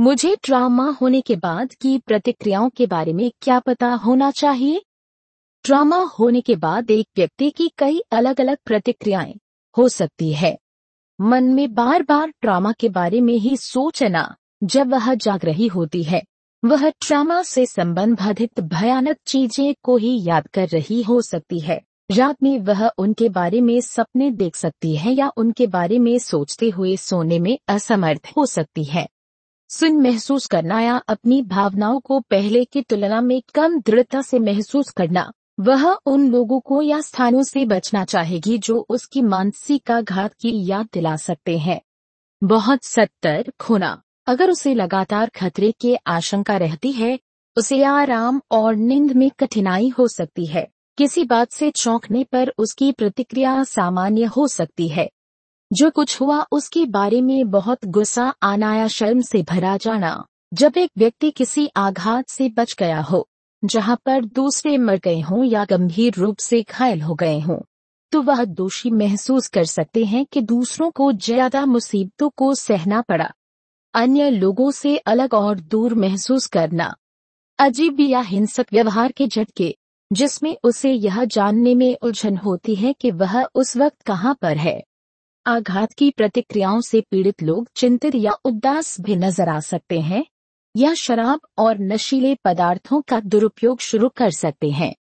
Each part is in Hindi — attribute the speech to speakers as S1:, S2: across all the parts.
S1: मुझे ट्रॉमा होने के बाद की प्रतिक्रियाओं के बारे में क्या पता होना चाहिए? ट्रॉमा होने के बाद एक व्यक्ति की कई अलग अलग प्रतिक्रियाएं हो सकती है। मन में बार बार ट्रॉमा के बारे में ही सोचना जब वह जाग रही होती है, वह ट्रॉमा से संबंधित भयानक चीजें को ही याद कर रही हो सकती है। रात में वह उनके बारे में सपने देख सकती है या उनके बारे में सोचते हुए सोने में असमर्थ हो सकती है। महसूस करना या अपनी भावनाओं को पहले की तुलना में कम दृढ़ता से महसूस करना, वह उन लोगों को या स्थानों से बचना चाहेगी जो उसकी मानसिक आघात की याद दिला सकते हैं। बहुत सतर्क होना, अगर उसे लगातार खतरे की आशंका रहती है, उसे आराम और नींद में कठिनाई हो सकती है। किसी बात से चौंकने पर उसकी प्रतिक्रिया सामान्य हो सकती है। जो कुछ हुआ उसके बारे में बहुत गुस्सा आना या शर्म से भरा जाना। जब एक व्यक्ति किसी आघात से बच गया हो, जहां पर दूसरे मर गए हों या गंभीर रूप से घायल हो गए हों, तो वह दोषी महसूस कर सकते हैं कि दूसरों को ज्यादा मुसीबतों को सहना पड़ा। अन्य लोगों से अलग और दूर महसूस करना, अजीब या हिंसक व्यवहार के झटके, जिसमें उसे यह जानने में उलझन होती है कि वह उस वक्त कहां पर है। आघात की प्रतिक्रियाओं से पीड़ित लोग चिंतित या उदास भी नजर आ सकते हैं, या शराब और नशीले पदार्थों का दुरुपयोग शुरू कर सकते हैं।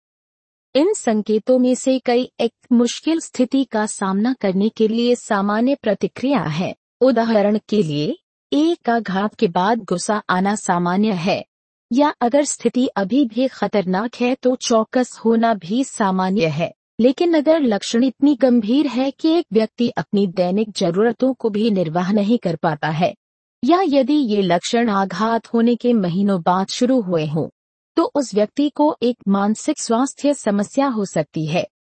S1: इन संकेतों में से कई एक मुश्किल स्थिति का सामना करने के लिए सामान्य प्रतिक्रिया है। उदाहरण के लिए, एक आघात के बाद गुस्सा आना सामान्य है, या अगर स्थिति अभी भी खतरनाक है तो चौकस होना भी सामान्य है। लेकिन अगर लक्षण इतनी गंभीर है कि एक व्यक्ति अपनी दैनिक जरूरतों को भी निर्वाह नहीं कर पाता है, या यदि ये लक्षण आघात होने के महीनों बाद शुरू हुए हों, तो उस व्यक्ति को एक मानसिक स्वास्थ्य समस्या हो सकती है।